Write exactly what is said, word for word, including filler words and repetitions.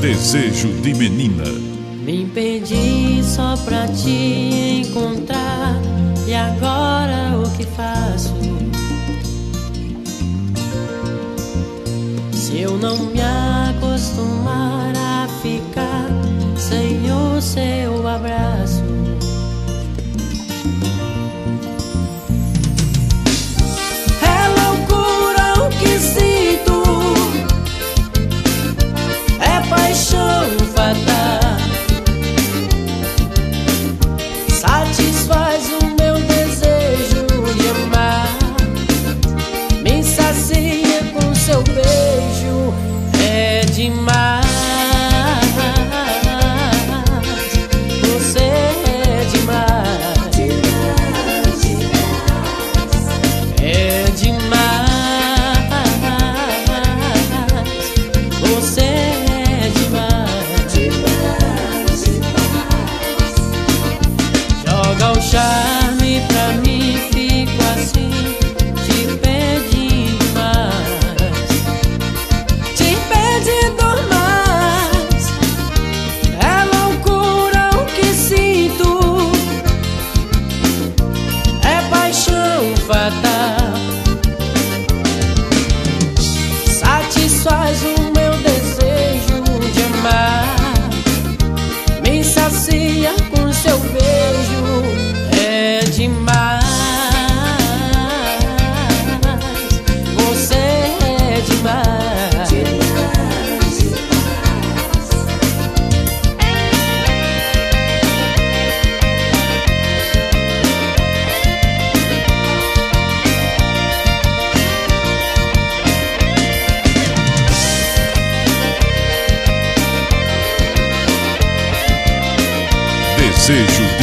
Desejo de menina. Me perdi só pra te encontrar. E agora o que faço? Se eu não me acostumar a ficar sem o seu abraço, é loucura o que sinto, é paixão fatal, satisfaz o meu desejo de amar, me sacia com seu beijo, é demais. Você é demais, é demais. Você é demais. Joga o charme pra mim, fico assim, te pedindo mais, te pedindo mais. É loucura o que sinto, é paixão fatal, satisfaz o meu desejo de amar, me sacia com seu beijo, é demais. Você é demais. Desejo